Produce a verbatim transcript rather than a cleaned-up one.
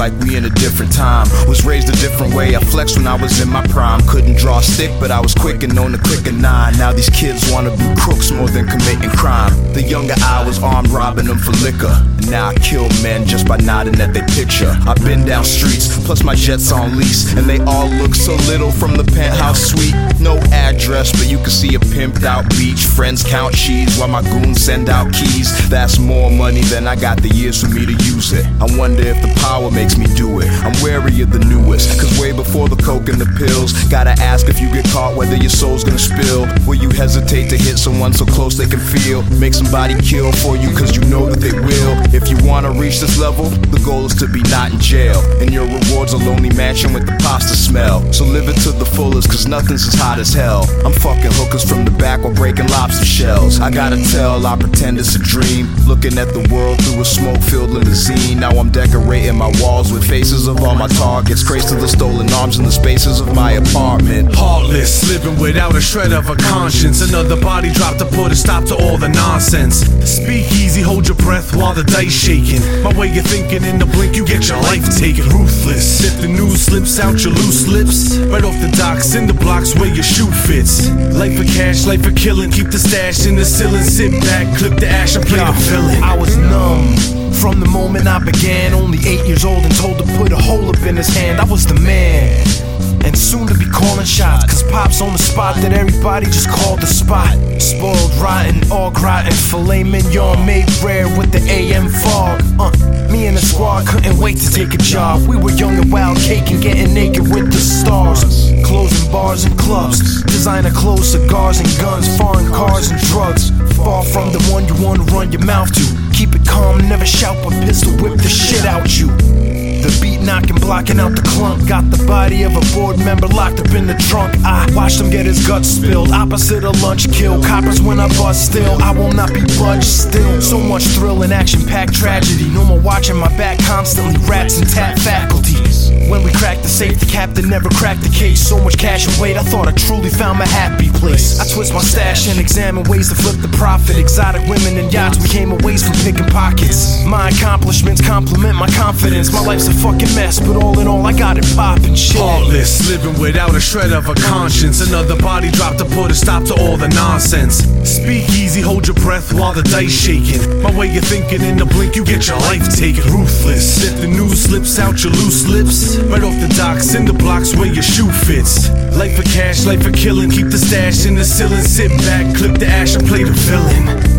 like we in a different time. Was raised a different way, I flexed when I was in my prime. Couldn't draw a stick, but I was quick and known to click a nine. Now these kids wanna be crooks more than committing crime. The younger I was armed robbing them for liquor, and now I kill men just by nodding at their picture. I've been down streets, plus my jet's on lease, and they all look so little from the penthouse suite. No address, but you can see a pimped out beach. Friends count cheese while my goons send out keys. That's more money than I got the years for me to use it. I wonder if the power makes me do it. I'm wary of the newest, cause way before the coke and the pills, gotta ask if you get caught whether your soul's gonna spill. Will you hesitate to hit someone so close they can feel? Make somebody kill for you cause you know that they will. If you wanna reach this level, the goal is to be not in jail, and your reward's a lonely mansion with the pasta smell. So live it to the fullest cause nothing's as hot as hell. I'm fucking hookers from the back while breaking lobster shells. I gotta tell, I pretend it's a dream, looking at the world through a smoke-filled limousine. Now I'm decorating my walls with faces of all my targets, crates to the stolen arms in the spaces of my apartment. Heartless, living without a shred of a conscience. Another body dropped to put a stop to all the nonsense. Speak easy, hold your breath while the dice shaking. My way of thinking, in the blink you get your life taken. Ruthless, if the news slips out your loose lips, right off the docks, in the blocks where your shoe fits. Life for cash, life for killing, keep the stash in the ceiling. Sit back, clip the ash and play the villain. I was numb from the moment I began. Only eight years old and told to put a hole up in his hand. I was the man, and soon to be calling shots, cause Pop's on the spot that everybody just called the spot. Spoiled, rotten, au gratin, filet mignon made rare with the A M fog. uh, Me and the squad couldn't wait to take a job. We were young and wild, cake and getting naked with the stars. Closing bars and clubs, designer clothes, cigars and guns, foreign cars and drugs. Far from the one you wanna run your mouth to. Keep it calm, never shout, but pistol whip the shit out you. The beat knocking, blocking out the clunk. Got the body of a board member locked up in the trunk. I watched him get his guts spilled, opposite of lunch kill. Coppers when I bust still, I will not be budged still. So much thrill and action-packed tragedy. No more watching my back constantly, rats and tap faculties. When we cracked the safe, the captain never cracked the case. So much cash and weight, I thought I truly found my happy place. I twist my stash and examine ways to flip the profit. Exotic women and yachts became a ways from picking pockets. My accomplishments complement my confidence. My life's a fucking mess, but all in all I got it poppin' shit. Heartless, living without a shred of a conscience. Another body dropped to put a stop to all the nonsense. Speak easy, hold your breath while the dice shaking. My way of thinking, in the blink you get your life taken. Ruthless, if the news slips out your loose lips, right off the docks, in the blocks where your shoe fits. Life for cash, life for killing, keep the stash in the ceiling. Sit back, clip the ash and play the villain.